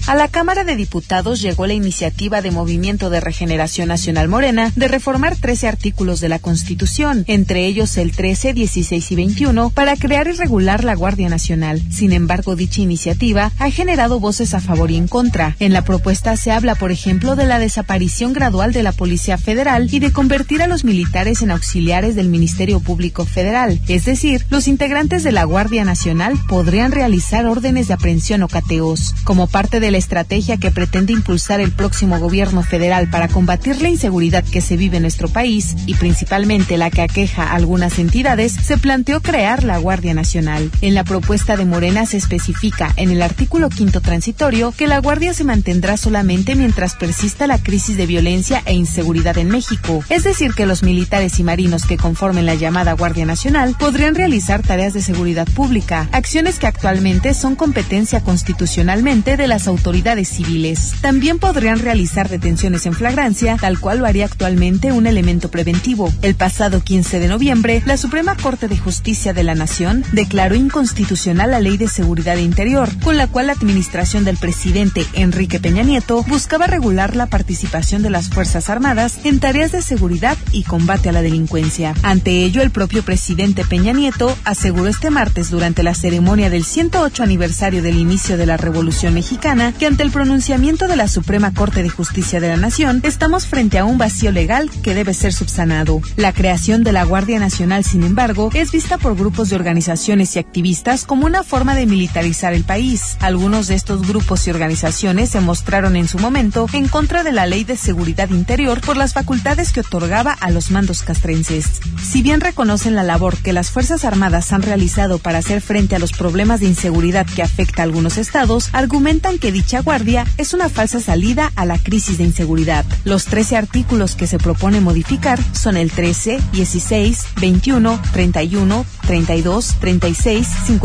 A la Cámara de Diputados llegó la iniciativa de Movimiento de Regeneración Nacional Morena de reformar 13 artículos de la Constitución, entre ellos el 13, 16 y 21, para crear y regular la Guardia Nacional. Sin embargo, dicha iniciativa ha generado voces a favor y en contra. En la propuesta se habla, por ejemplo, de la desaparición gradual de la Policía Federal y de convertir a los militares en auxiliares del Ministerio Público Federal. Es decir, los integrantes de la Guardia Nacional podrían realizar órdenes de aprehensión o cateos. Como parte de la estrategia que pretende impulsar el próximo gobierno federal para combatir la inseguridad que se vive en nuestro país, y principalmente la que aqueja a algunas entidades, se planteó crear la Guardia Nacional. En la propuesta de Morena se especifica en el artículo 5º transitorio que la Guardia se mantendrá solamente mientras persista la crisis de violencia e inseguridad en México. Es decir, que los militares y marinos que conformen la llamada Guardia Nacional podrían realizar tareas de seguridad pública, acciones que actualmente son competencia constitucionalmente de las autoridades civiles. También podrían realizar detenciones en flagrancia, tal cual lo haría actualmente un elemento preventivo. El pasado 15 de noviembre, la Suprema Corte de Justicia de la Nación declaró inconstitucional la Ley de Seguridad Interior, con la cual la administración del presidente Enrique Peña Nieto buscaba regular la participación de las Fuerzas Armadas en tareas de seguridad y combate a la delincuencia. Ante ello, el propio presidente Peña Nieto aseguró este martes durante la ceremonia del 108 aniversario del inicio de la Revolución Mexicana que ante el pronunciamiento de la Suprema Corte de Justicia de la Nación estamos frente a un vacío legal que debe ser subsanado. La creación de la Guardia Nacional, sin embargo, es vista por grupos de organizaciones y activistas como una forma de militarizar el país. Algunos de estos grupos y organizaciones se mostraron en su momento en contra de la Ley de Seguridad Interior por las facultades que otorgaba a los mandos castrenses. Si bien reconocen la labor que las Fuerzas Armadas han realizado para hacer frente a los problemas de inseguridad que afecta a algunos estados, argumentan que dicha guardia es una falsa salida a la crisis de inseguridad. Los 13 artículos que se propone modificar son el 13, 16, 21, 31, 32, 36,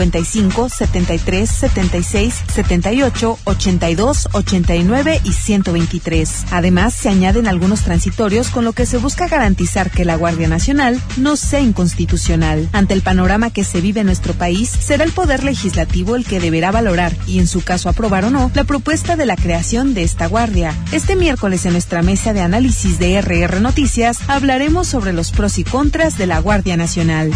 55, 73, 76, 78, 82, 89 y 123. Además, se añaden algunos transitorios con lo que se busca garantizar que la Guardia Nacional no sea inconstitucional. Ante el panorama que se vive en nuestro país, será el Poder Legislativo el que deberá valorar y, en su caso, aprobar o no la propuesta de la creación de esta guardia. Este miércoles, en nuestra mesa de análisis de RR Noticias, hablaremos sobre los pros y contras de la Guardia Nacional.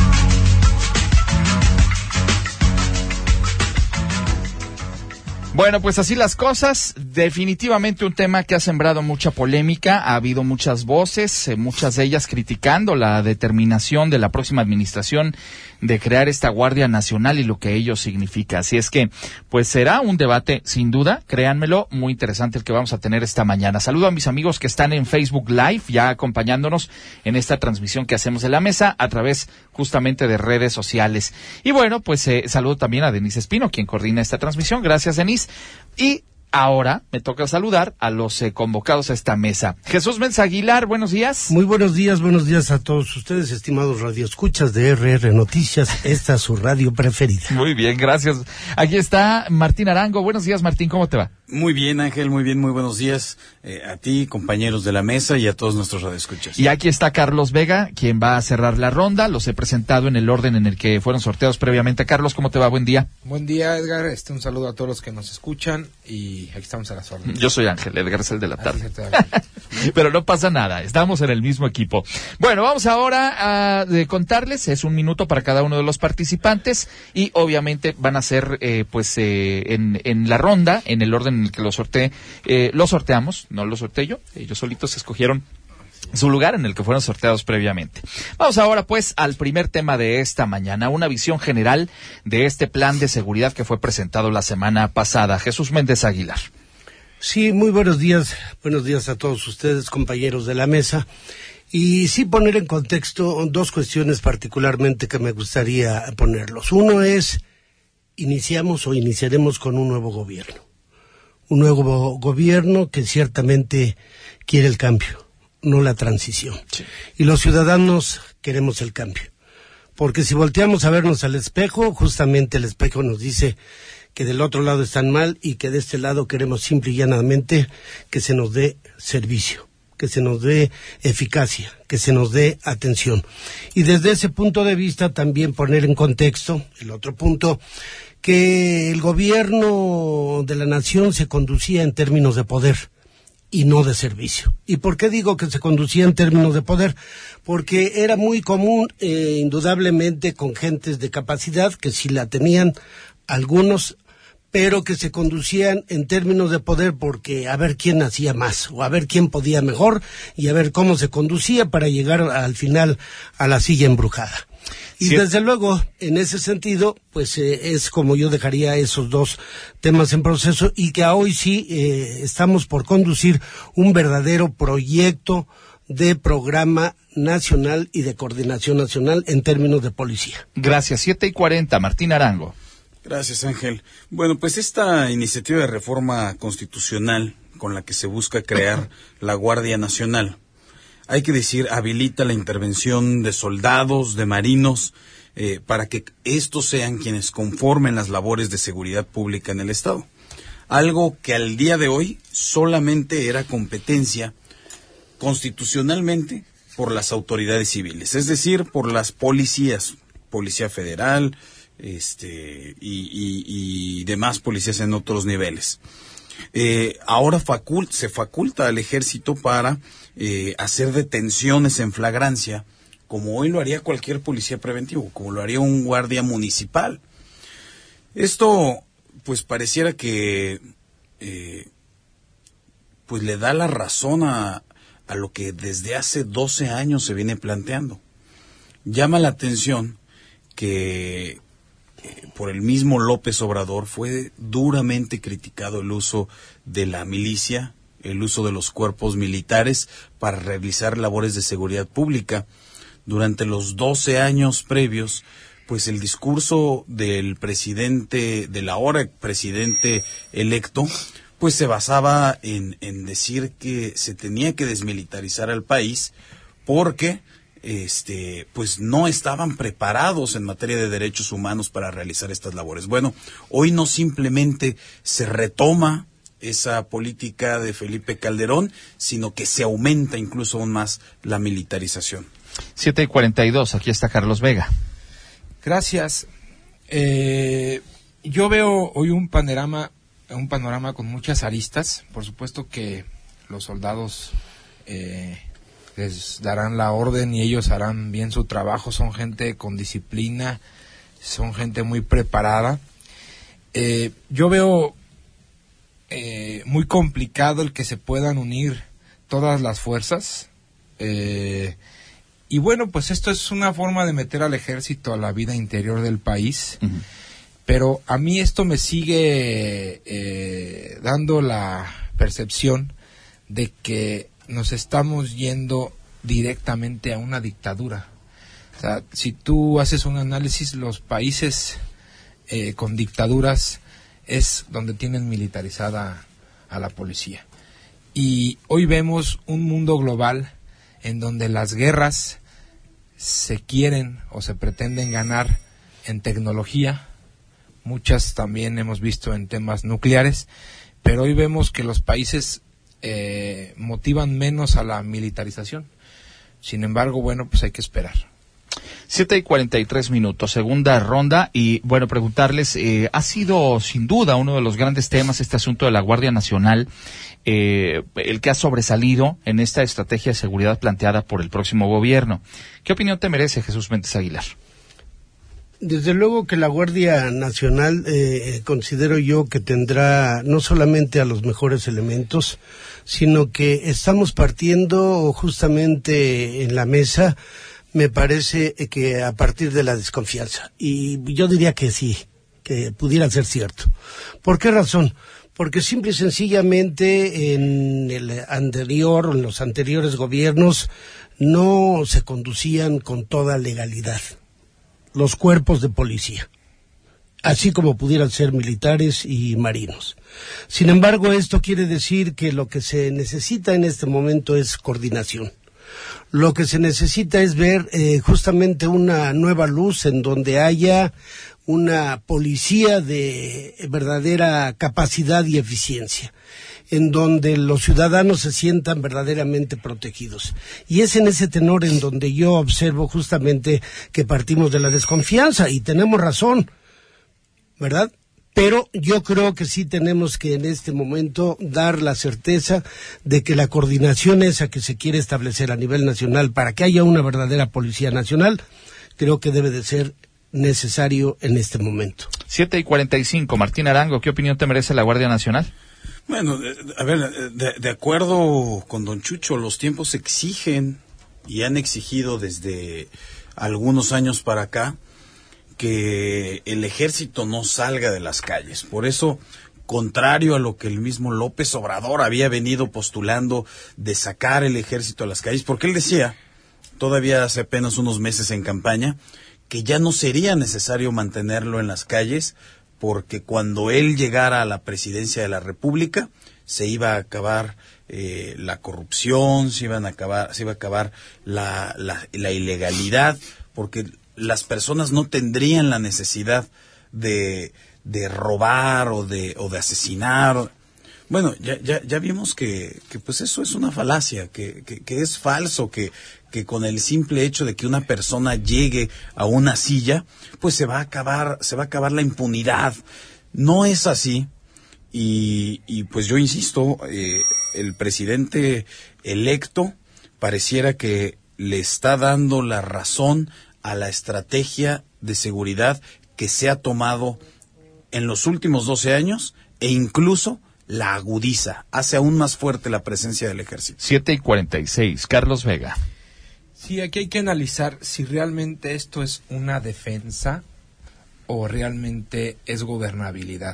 Bueno, pues así las cosas. Definitivamente un tema que ha sembrado mucha polémica. Ha habido muchas voces, muchas de ellas criticando la determinación de la próxima administración de crear esta Guardia Nacional y lo que ello significa. Así es que, pues será un debate, sin duda, créanmelo, muy interesante el que vamos a tener esta mañana. Saludo a mis amigos que están en Facebook Live, ya acompañándonos en esta transmisión que hacemos de la mesa a través justamente de redes sociales. Y bueno, pues saludo también a Denise Espino, quien coordina esta transmisión. Gracias, Denise. Y ahora me toca saludar a los convocados a esta mesa. Jesús Mensa Aguilar, buenos días. Muy buenos días a todos ustedes, estimados radioescuchas de RR Noticias. Esta es su radio preferida. Muy bien, gracias. Aquí está Martín Arango. Buenos días, Martín, ¿cómo te va? Muy bien, Ángel, muy bien, muy buenos días a ti, compañeros de la mesa y a todos nuestros radioescuchas. Y aquí está Carlos Vega, quien va a cerrar la ronda. Los he presentado en el orden en el que fueron sorteados previamente. Carlos, ¿cómo te va? Buen día. Buen día, Edgar. Un saludo a todos los que nos escuchan y aquí estamos a las órdenes. Yo soy Ángel, Edgar es el de la tarde. Pero no pasa nada, estamos en el mismo equipo. Bueno, vamos ahora a contarles, es 1 minuto para cada uno de los participantes y obviamente van a ser en la ronda, en el orden en el que los sorteamos, no los sorteé yo, ellos solitos escogieron su lugar en el que fueron sorteados previamente. Vamos ahora pues al primer tema de esta mañana, una visión general de este plan de seguridad que fue presentado la semana pasada. Jesús Méndez Aguilar. Sí, muy buenos días a todos ustedes, compañeros de la mesa. Y sí poner en contexto 2 cuestiones particularmente que me gustaría ponerlos. Uno es, iniciaremos con un nuevo gobierno. Un nuevo gobierno que ciertamente quiere el cambio, no la transición. Sí. Y los ciudadanos queremos el cambio. Porque si volteamos a vernos al espejo, justamente el espejo nos dice que del otro lado están mal y que de este lado queremos simple y llanamente que se nos dé servicio, que se nos dé eficacia, que se nos dé atención. Y desde ese punto de vista también poner en contexto el otro punto, que el gobierno de la nación se conducía en términos de poder y no de servicio. ¿Y por qué digo que se conducía en términos de poder? Porque era muy común, indudablemente, con gentes de capacidad, que sí la tenían algunos, pero que se conducían en términos de poder porque a ver quién hacía más, o a ver quién podía mejor, y a ver cómo se conducía para llegar al final a la silla embrujada. Y sí, desde luego, en ese sentido, pues es como yo dejaría esos dos temas en proceso, y que hoy sí estamos por conducir un verdadero proyecto de programa nacional y de coordinación nacional en términos de policía. Gracias. 7:40, Martín Arango. Gracias, Ángel. Bueno, pues esta iniciativa de reforma constitucional con la que se busca crear la Guardia Nacional, hay que decir, habilita la intervención de soldados, de marinos, para que estos sean quienes conformen las labores de seguridad pública en el Estado. Algo que al día de hoy solamente era competencia constitucionalmente por las autoridades civiles, es decir, por las policías, Policía Federal, y demás policías en otros niveles. Ahora se faculta al ejército para hacer detenciones en flagrancia, como hoy lo haría cualquier policía preventivo, como lo haría un guardia municipal. Esto, pues pareciera que pues le da la razón a lo que desde hace 12 años se viene planteando. Llama la atención que por el mismo López Obrador fue duramente criticado el uso de la milicia, el uso de los cuerpos militares para realizar labores de seguridad pública. Durante los 12 años previos, pues el discurso del presidente, del ahora presidente electo, pues se basaba en decir que se tenía que desmilitarizar al país porque pues no estaban preparados en materia de derechos humanos para realizar estas labores. Bueno, hoy no simplemente se retoma esa política de Felipe Calderón, sino que se aumenta incluso aún más la militarización. 7:42, aquí está Carlos Vega. Gracias. Yo veo hoy un panorama con muchas aristas. Por supuesto que los soldados les darán la orden y ellos harán bien su trabajo, son gente con disciplina, son gente muy preparada. Yo veo muy complicado el que se puedan unir todas las fuerzas, y bueno, pues esto es una forma de meter al ejército a la vida interior del país. Uh-huh. Pero a mí esto me sigue dando la percepción de que nos estamos yendo directamente a una dictadura. O sea, si tú haces un análisis, los países con dictaduras es donde tienen militarizada a la policía. Y hoy vemos un mundo global en donde las guerras se quieren o se pretenden ganar en tecnología. Muchas también hemos visto en temas nucleares, pero hoy vemos que los países motivan menos a la militarización. Sin embargo, bueno, pues hay que esperar. 7:43, segunda ronda, y bueno, preguntarles, ha sido sin duda uno de los grandes temas este asunto de la Guardia Nacional, el que ha sobresalido en esta estrategia de seguridad planteada por el próximo gobierno. ¿Qué opinión te merece, Jesús Méndez Aguilar? Desde luego que la Guardia Nacional considero yo que tendrá no solamente a los mejores elementos, sino que estamos partiendo justamente en la mesa, me parece que a partir de la desconfianza. Y yo diría que sí, que pudiera ser cierto. ¿Por qué razón? Porque simple y sencillamente en el anterior o en los anteriores gobiernos no se conducían con toda legalidad los cuerpos de policía, así como pudieran ser militares y marinos. Sin embargo, esto quiere decir que lo que se necesita en este momento es coordinación. Lo que se necesita es ver justamente una nueva luz en donde haya una policía de verdadera capacidad y eficiencia, en donde los ciudadanos se sientan verdaderamente protegidos. Y es en ese tenor en donde yo observo justamente que partimos de la desconfianza, y tenemos razón, ¿verdad? Pero yo creo que sí tenemos que en este momento dar la certeza de que la coordinación esa que se quiere establecer a nivel nacional para que haya una verdadera policía nacional, creo que debe de ser necesario en este momento. 7:45, Martín Arango, ¿qué opinión te merece la Guardia Nacional? Bueno, a ver, de acuerdo con don Chucho, los tiempos exigen y han exigido desde algunos años para acá que el ejército no salga de las calles. Por eso, contrario a lo que el mismo López Obrador había venido postulando de sacar el ejército a las calles, porque él decía, todavía hace apenas unos meses en campaña, que ya no sería necesario mantenerlo en las calles, porque cuando él llegara a la presidencia de la República se iba a acabar la corrupción, se iba a acabar la ilegalidad, porque las personas no tendrían la necesidad de robar o de asesinar. Bueno, ya vimos que pues eso es una falacia, que es falso, que con el simple hecho de que una persona llegue a una silla, pues se va a acabar la impunidad. No es así. Y pues yo insisto, el presidente electo pareciera que le está dando la razón a la estrategia de seguridad que se ha tomado en los últimos 12 años e incluso la agudiza, hace aún más fuerte la presencia del ejército. 7:46, Carlos Vega. Sí, aquí hay que analizar si realmente esto es una defensa o realmente es gobernabilidad.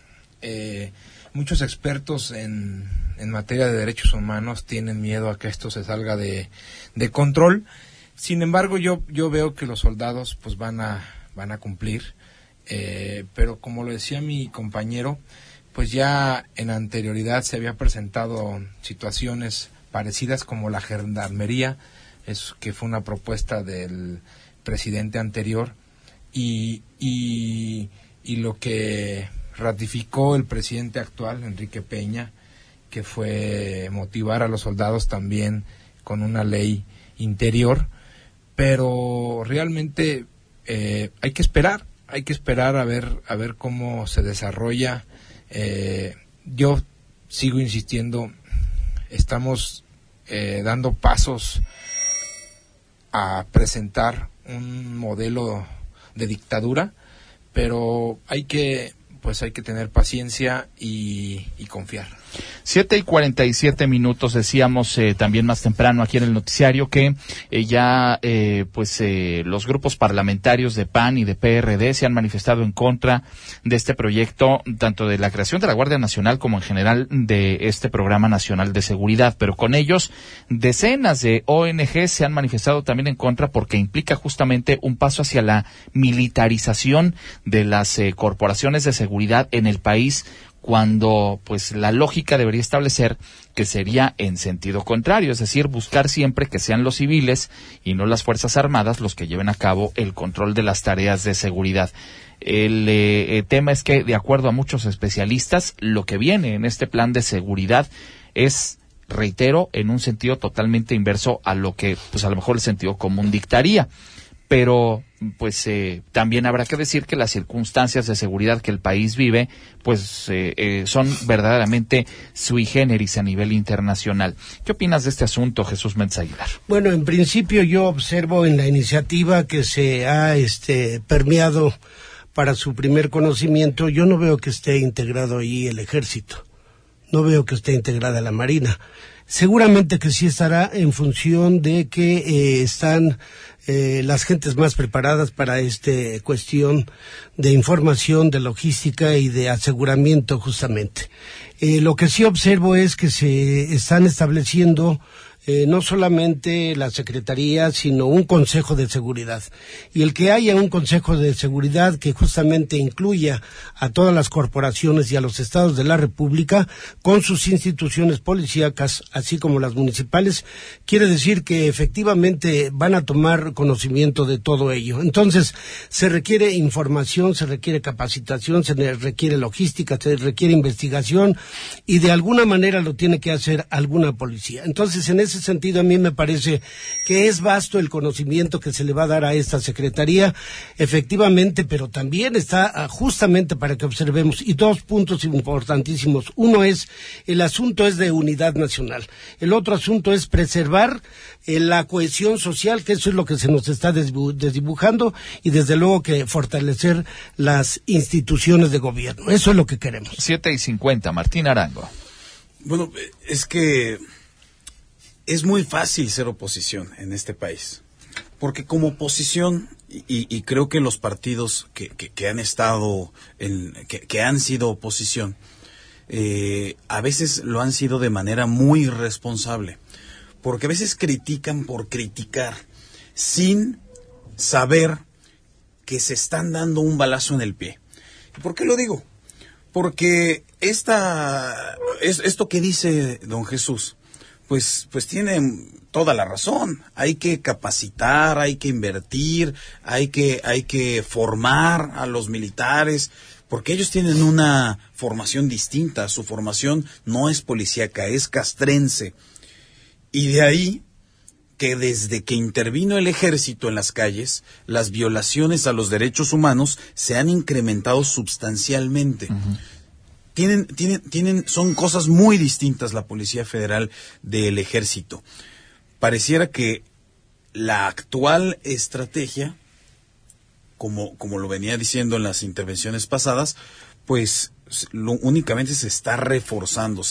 Muchos expertos en materia de derechos humanos tienen miedo a que esto se salga de control. Sin embargo, yo veo que los soldados pues van a cumplir, pero como lo decía mi compañero, pues ya en anterioridad se había presentado situaciones parecidas como la gendarmería, que fue una propuesta del presidente anterior, y lo que ratificó el presidente actual, Enrique Peña, que fue motivar a los soldados también con una ley interior, pero realmente hay que esperar a ver cómo se desarrolla. Yo sigo insistiendo, estamos dando pasos a presentar un modelo de dictadura, pero hay que tener paciencia y confiar. 7:47, decíamos también más temprano aquí en el noticiario que los grupos parlamentarios de PAN y de PRD se han manifestado en contra de este proyecto, tanto de la creación de la Guardia Nacional como en general de este Programa Nacional de Seguridad, pero con ellos decenas de ONG se han manifestado también en contra porque implica justamente un paso hacia la militarización de las corporaciones de seguridad en el país, cuando pues la lógica debería establecer que sería en sentido contrario, es decir, buscar siempre que sean los civiles y no las Fuerzas Armadas los que lleven a cabo el control de las tareas de seguridad. El tema es que, de acuerdo a muchos especialistas, lo que viene en este plan de seguridad es, reitero, en un sentido totalmente inverso a lo que pues a lo mejor el sentido común dictaría. Pero pues también habrá que decir que las circunstancias de seguridad que el país vive pues son verdaderamente sui generis a nivel internacional. ¿Qué opinas de este asunto, Jesús Méndez Aguilar? Bueno, en principio yo observo en la iniciativa que se ha permeado para su primer conocimiento, yo no veo que esté integrado ahí el ejército, no veo que esté integrada la Marina. Seguramente que sí estará en función de que están las gentes más preparadas para esta cuestión de información, de logística y de aseguramiento justamente. Lo que sí observo es que se están estableciendo no solamente la Secretaría, sino un Consejo de Seguridad. Y el que haya un Consejo de Seguridad que justamente incluya a todas las corporaciones y a los estados de la República con sus instituciones policíacas, así como las municipales, quiere decir que efectivamente van a tomar conocimiento de todo ello. Entonces, se requiere información, se requiere capacitación, se requiere logística, se requiere investigación y de alguna manera lo tiene que hacer alguna policía. Entonces, en ese sentido, a mí me parece que es vasto el conocimiento que se le va a dar a esta Secretaría, efectivamente, pero también está justamente para que observemos, y dos puntos importantísimos. Uno es, el asunto es de unidad nacional. El otro asunto es preservar la cohesión social, que eso es lo que se nos está desdibujando, y desde luego que fortalecer las instituciones de gobierno. Eso es lo que queremos. 7:50, Martín Arango. Bueno, es que es muy fácil ser oposición en este país, porque como oposición, y creo que los partidos que han estado, que han sido oposición, a veces lo han sido de manera muy irresponsable, porque a veces critican por criticar, sin saber que se están dando un balazo en el pie. ¿Por qué lo digo? Porque esto que dice don Jesús, pues tiene toda la razón. Hay que capacitar, hay que invertir, hay que formar a los militares, porque ellos tienen una formación distinta. Su formación no es policíaca, es castrense. Y de ahí que desde que intervino el ejército en las calles, las violaciones a los derechos humanos se han incrementado sustancialmente. Uh-huh. Son cosas muy distintas la Policía Federal del Ejército. Pareciera que la actual estrategia, como lo venía diciendo en las intervenciones pasadas, pues únicamente se está reforzando,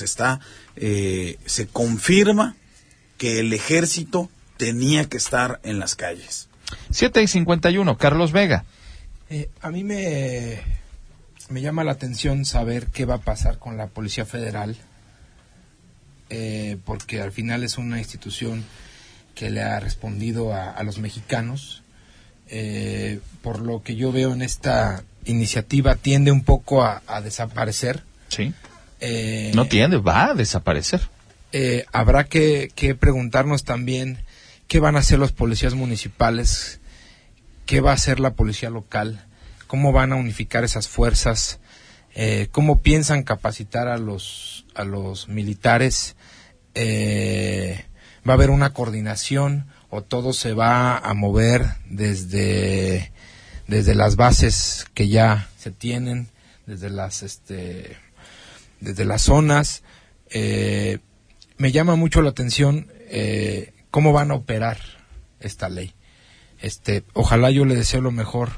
se confirma que el ejército tenía que estar en las calles. 7:51, Carlos Vega. A mí me llama la atención saber qué va a pasar con la Policía Federal, porque al final es una institución que le ha respondido a los mexicanos. Por lo que yo veo en esta iniciativa, tiende un poco a desaparecer. Sí. No tiende, va a desaparecer. Habrá que preguntarnos también qué van a hacer los policías municipales, qué va a hacer la policía local, cómo van a unificar esas fuerzas, cómo piensan capacitar a los militares, va a haber una coordinación o todo se va a mover desde las bases que ya se tienen, desde las zonas. Me llama mucho la atención cómo van a operar esta ley. Ojalá, yo le deseo lo mejor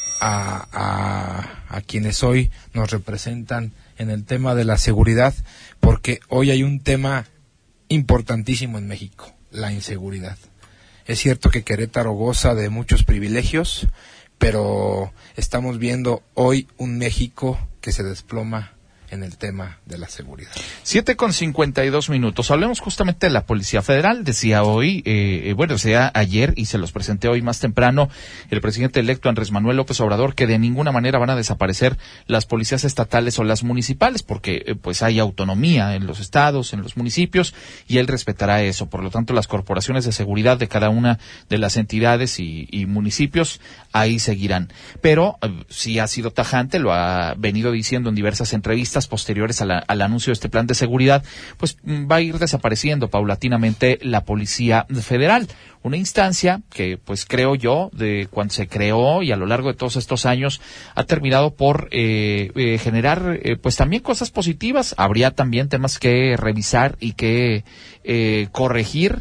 a quienes hoy nos representan en el tema de la seguridad, porque hoy hay un tema importantísimo en México, la inseguridad. Es cierto que Querétaro goza de muchos privilegios, pero estamos viendo hoy un México que se desploma en el tema de la seguridad. 7:52. Hablemos justamente de la Policía Federal. Decía hoy, decía ayer, y se los presenté hoy más temprano, el presidente electo Andrés Manuel López Obrador, que de ninguna manera van a desaparecer las policías estatales o las municipales, porque pues hay autonomía en los estados, en los municipios, y él respetará eso. Por lo tanto, las corporaciones de seguridad de cada una de las entidades y municipios ahí seguirán. Pero sí ha sido tajante, lo ha venido diciendo en diversas entrevistas posteriores al anuncio de este plan de seguridad, pues va a ir desapareciendo paulatinamente la Policía Federal, una instancia que pues creo yo, de cuando se creó y a lo largo de todos estos años, ha terminado por generar pues también cosas positivas. Habría también temas que revisar y que corregir,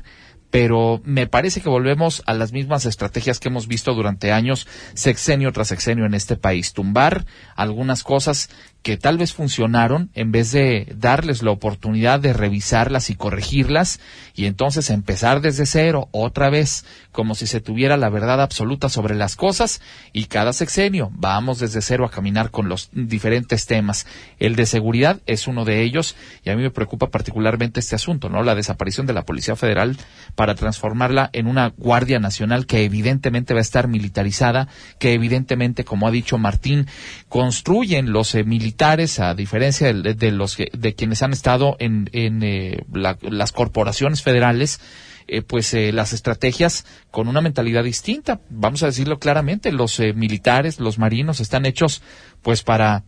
pero me parece que volvemos a las mismas estrategias que hemos visto durante años, sexenio tras sexenio en este país. Tumbar algunas cosas que tal vez funcionaron en vez de darles la oportunidad de revisarlas y corregirlas, y entonces empezar desde cero otra vez, como si se tuviera la verdad absoluta sobre las cosas, y cada sexenio vamos desde cero a caminar con los diferentes temas. El de seguridad es uno de ellos, y a mí me preocupa particularmente este asunto, ¿no? La desaparición de la Policía Federal para transformarla en una Guardia Nacional que evidentemente va a estar militarizada, que evidentemente, como ha dicho Martín, construyen los militares, a diferencia de quienes han estado en las corporaciones federales, las estrategias con una mentalidad distinta. Vamos a decirlo claramente, los militares, los marinos están hechos pues para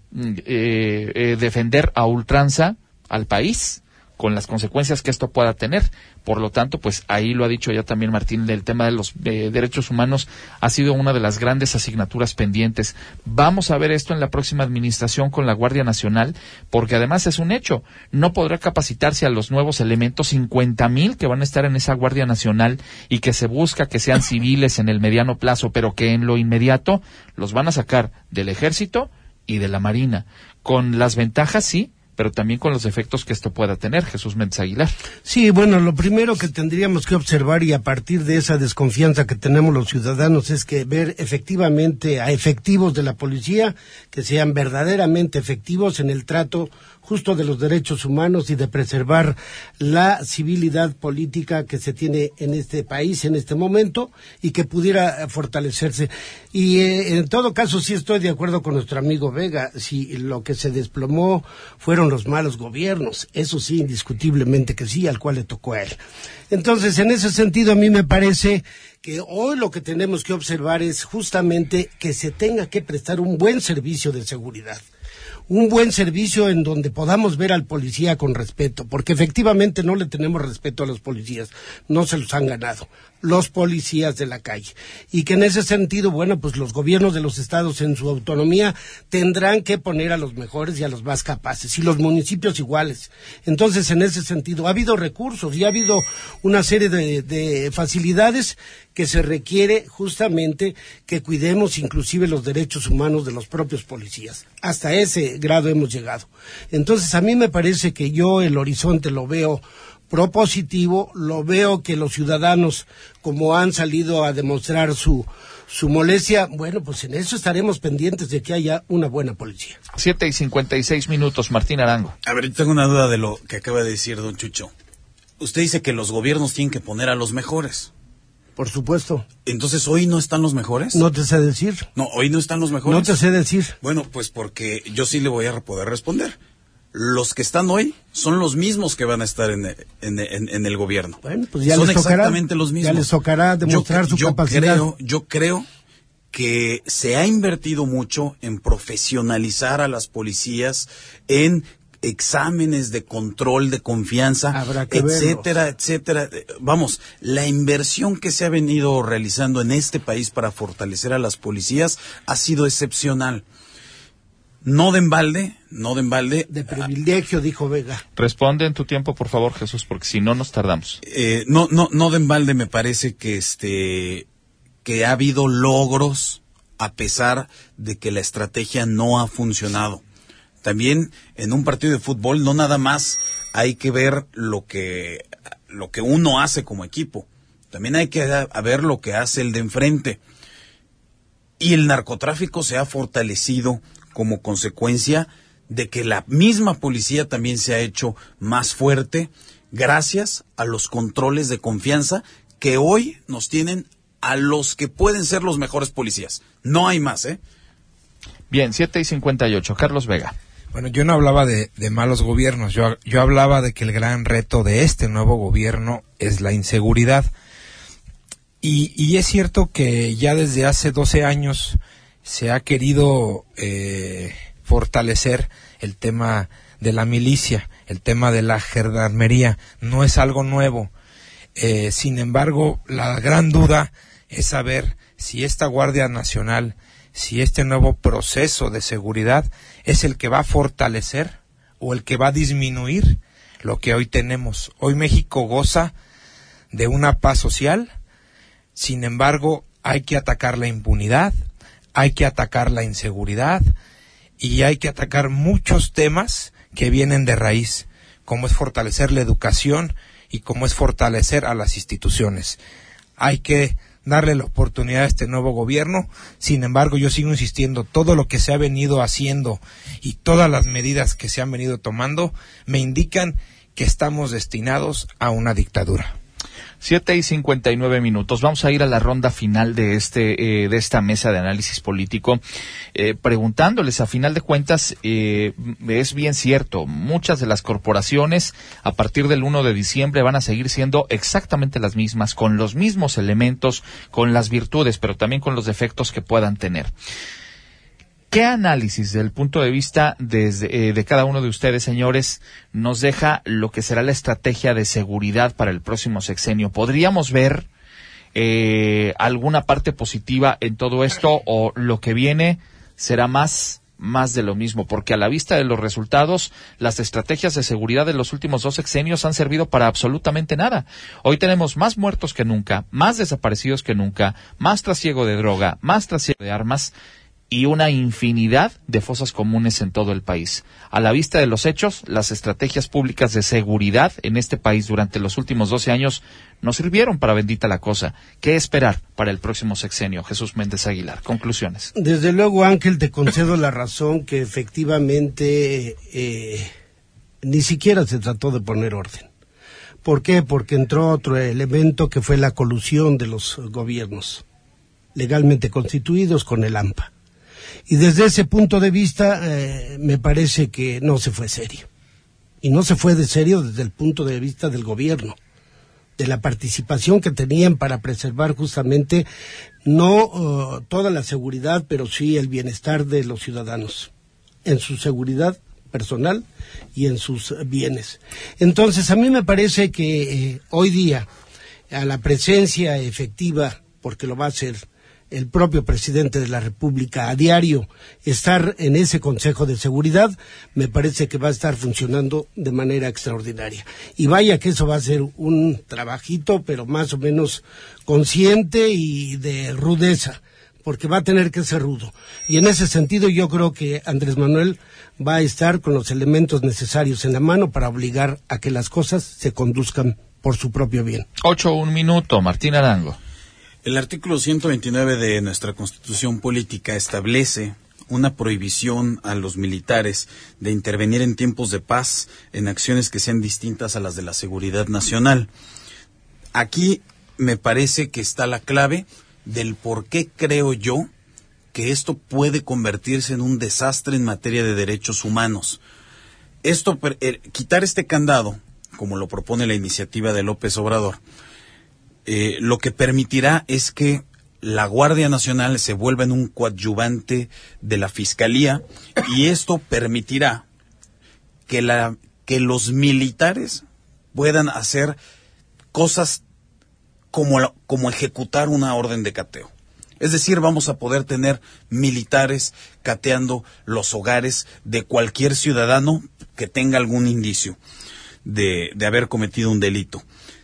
defender a ultranza al país, con las consecuencias que esto pueda tener. Por lo tanto, pues ahí lo ha dicho ya también Martín, el tema de los derechos humanos ha sido una de las grandes asignaturas pendientes. Vamos a ver esto en la próxima administración con la Guardia Nacional, porque además es un hecho, no podrá capacitarse a los nuevos elementos, 50,000 que van a estar en esa Guardia Nacional y que se busca que sean civiles en el mediano plazo, pero que en lo inmediato los van a sacar del Ejército y de la Marina, con las ventajas, sí, pero también con los efectos que esto pueda tener. Jesús Méndez Aguilar. Sí, bueno, lo primero que tendríamos que observar, y a partir de esa desconfianza que tenemos los ciudadanos, es que ver efectivamente a efectivos de la policía que sean verdaderamente efectivos en el trato justo de los derechos humanos y de preservar la civilidad política que se tiene en este país en este momento y que pudiera fortalecerse. Y en todo caso sí estoy de acuerdo con nuestro amigo Vega, si lo que se desplomó fueron los malos gobiernos, eso sí, indiscutiblemente que sí, al cual le tocó a él. Entonces, en ese sentido, a mí me parece que hoy lo que tenemos que observar es justamente que se tenga que prestar un buen servicio de seguridad. Un buen servicio en donde podamos ver al policía con respeto, porque efectivamente no le tenemos respeto a los policías, no se los han ganado, los policías de la calle. Y que en ese sentido, bueno, pues los gobiernos de los estados en su autonomía tendrán que poner a los mejores y a los más capaces, y los municipios iguales. Entonces, en ese sentido, ha habido recursos y ha habido una serie de facilidades que se requiere justamente que cuidemos inclusive los derechos humanos de los propios policías. Hasta ese grado hemos llegado. Entonces, a mí me parece que yo el horizonte lo veo propositivo, lo veo que los ciudadanos, como han salido a demostrar su molestia, bueno, pues en eso estaremos pendientes de que haya una buena policía. 7:56, Martín Arango. A ver, yo tengo una duda de lo que acaba de decir don Chucho. Usted dice que los gobiernos tienen que poner a los mejores. Por supuesto. Entonces, ¿hoy no están los mejores? No te sé decir. No, ¿hoy no están los mejores? No te sé decir. Bueno, pues porque yo sí le voy a poder responder. Los que están hoy son los mismos que van a estar en el gobierno. Bueno, pues ya son les tocará, exactamente los mismos. Ya les tocará demostrar su capacidad. Yo creo que se ha invertido mucho en profesionalizar a las policías, en exámenes de control de confianza, etcétera, etcétera. Vamos, la inversión que se ha venido realizando en este país para fortalecer a las policías ha sido excepcional. No de embalde. De privilegio, dijo Vega. Responde en tu tiempo, por favor, Jesús, porque si no nos tardamos. No de embalde me parece que ha habido logros a pesar de que la estrategia no ha funcionado. También en un partido de fútbol no nada más hay que ver lo que uno hace como equipo. También hay que ver lo que hace el de enfrente. Y el narcotráfico se ha fortalecido como consecuencia de que la misma policía también se ha hecho más fuerte gracias a los controles de confianza que hoy nos tienen a los que pueden ser los mejores policías. No hay más, ¿eh? Bien, 7:58. Carlos Vega. Bueno, yo no hablaba de malos gobiernos, yo hablaba de que el gran reto de este nuevo gobierno es la inseguridad. Y es cierto que ya desde hace 12 años se ha querido fortalecer el tema de la milicia, el tema de la gendarmería, no es algo nuevo. Sin embargo, la gran duda es saber si esta Guardia Nacional, si este nuevo proceso de seguridad es el que va a fortalecer o el que va a disminuir lo que hoy tenemos. Hoy México goza de una paz social. Sin embargo, hay que atacar la impunidad, hay que atacar la inseguridad y hay que atacar muchos temas que vienen de raíz, como es fortalecer la educación y como es fortalecer a las instituciones. Hay que darle la oportunidad a este nuevo gobierno. Sin embargo, yo sigo insistiendo, todo lo que se ha venido haciendo y todas las medidas que se han venido tomando me indican que estamos destinados a una dictadura. 7:59. Vamos a ir a la ronda final de esta mesa de análisis político, preguntándoles, a final de cuentas, es bien cierto, muchas de las corporaciones a partir del 1 de diciembre van a seguir siendo exactamente las mismas, con los mismos elementos, con las virtudes, pero también con los defectos que puedan tener. ¿Qué análisis, desde el punto de vista de cada uno de ustedes, señores, nos deja lo que será la estrategia de seguridad para el próximo sexenio? ¿Podríamos ver alguna parte positiva en todo esto, o lo que viene será más de lo mismo? Porque a la vista de los resultados, las estrategias de seguridad de los últimos 2 sexenios han servido para absolutamente nada. Hoy tenemos más muertos que nunca, más desaparecidos que nunca, más trasiego de droga, más trasiego de armas, y una infinidad de fosas comunes en todo el país. A la vista de los hechos, las estrategias públicas de seguridad en este país durante los últimos 12 años no sirvieron para bendita la cosa. ¿Qué esperar para el próximo sexenio? Jesús Méndez Aguilar, conclusiones. Desde luego, Ángel, te concedo la razón que efectivamente ni siquiera se trató de poner orden. ¿Por qué? Porque entró otro elemento que fue la colusión de los gobiernos legalmente constituidos con el AMPA. Y desde ese punto de vista me parece que no se fue serio. Y no se fue de serio desde el punto de vista del gobierno, de la participación que tenían para preservar justamente no toda la seguridad, pero sí el bienestar de los ciudadanos, en su seguridad personal y en sus bienes. Entonces, a mí me parece que hoy día, a la presencia efectiva, porque lo va a hacer el propio presidente de la República a diario, estar en ese Consejo de Seguridad, me parece que va a estar funcionando de manera extraordinaria. Y vaya que eso va a ser un trabajito, pero más o menos consciente y de rudeza, porque va a tener que ser rudo. Y en ese sentido yo creo que Andrés Manuel va a estar con los elementos necesarios en la mano para obligar a que las cosas se conduzcan por su propio bien. 8:01. Martín Arango. El artículo 129 de nuestra Constitución Política establece una prohibición a los militares de intervenir en tiempos de paz en acciones que sean distintas a las de la seguridad nacional. Aquí me parece que está la clave del por qué creo yo que esto puede convertirse en un desastre en materia de derechos humanos. Quitar este candado, como lo propone la iniciativa de López Obrador, lo que permitirá es que la Guardia Nacional se vuelva en un coadyuvante de la Fiscalía, y esto permitirá que los militares puedan hacer cosas como ejecutar una orden de cateo. Es decir, vamos a poder tener militares cateando los hogares de cualquier ciudadano que tenga algún indicio de haber cometido un delito.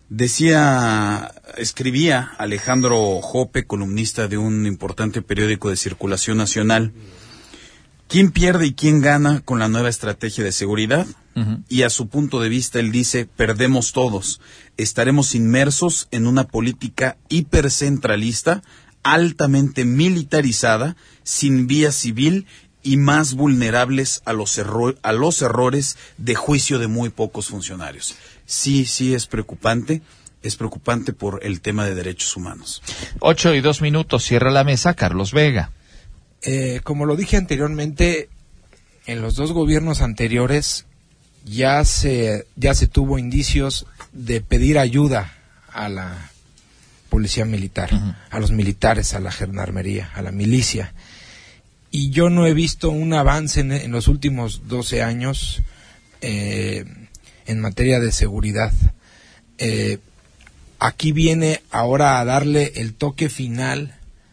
Escribía Alejandro Jope, columnista de un importante periódico de circulación nacional, ¿quién pierde y quién gana con la nueva estrategia de seguridad? Uh-huh. Y a su punto de vista él dice, perdemos todos, estaremos inmersos en una política hipercentralista, altamente militarizada, sin vía civil y más vulnerables a los errores de juicio de muy pocos funcionarios. Sí, es preocupante por el tema de derechos humanos. 8:02. Cierra la mesa Carlos Vega. Como lo dije anteriormente, en los 2 gobiernos anteriores ya se tuvo indicios de pedir ayuda a la policía militar, uh-huh, a los militares, a la gendarmería, a la milicia. Y yo no he visto un avance en los últimos 12 años en materia de seguridad. Aquí viene ahora a darle el toque final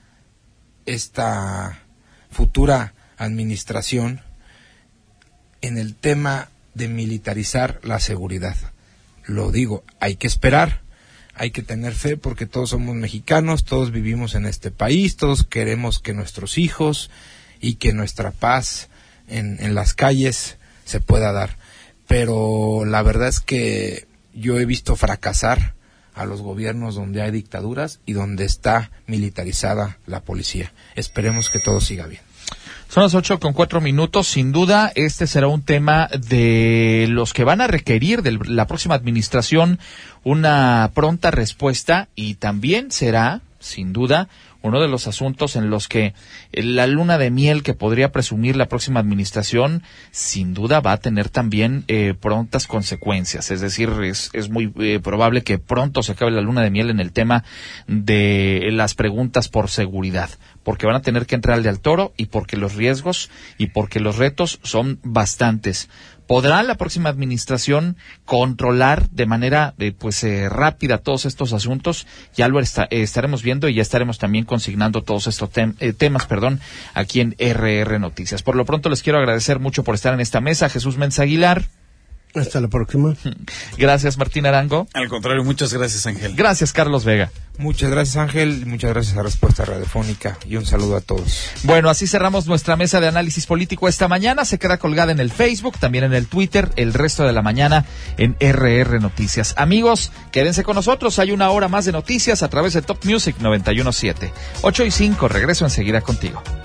esta futura administración en el tema de militarizar la seguridad. Lo digo, hay que esperar hay que tener fe porque todos somos mexicanos, todos vivimos en este país, todos queremos que nuestros hijos y que nuestra paz en las calles se pueda dar. Pero la verdad es que yo he visto fracasar a los gobiernos donde hay dictaduras y donde está militarizada la policía. Esperemos que todo siga bien. Son las 8:04. Sin duda, este será un tema de los que van a requerir de la próxima administración una pronta respuesta, y también será, sin duda, uno de los asuntos en los que la luna de miel que podría presumir la próxima administración, sin duda va a tener también prontas consecuencias. Es decir, es muy probable que pronto se acabe la luna de miel en el tema de las preguntas por seguridad, porque van a tener que entrar al toro y porque los riesgos y porque los retos son bastantes. ¿Podrá la próxima administración controlar de manera rápida todos estos asuntos? Ya lo estaremos viendo, y ya estaremos también consignando todos estos temas aquí en RR Noticias. Por lo pronto les quiero agradecer mucho por estar en esta mesa. Jesús Mensa Aguilar. Hasta la próxima. Gracias, Martín Arango. Al contrario, muchas gracias, Ángel. Gracias, Carlos Vega. Muchas gracias, Ángel, muchas gracias a Respuesta Radiofónica, y un saludo a todos. Bueno, así cerramos nuestra mesa de análisis político esta mañana. Se queda colgada en el Facebook, también en el Twitter, el resto de la mañana en RR Noticias. Amigos, quédense con nosotros, hay una hora más de noticias a través de Top Music 91.7. 8:05, regreso enseguida contigo.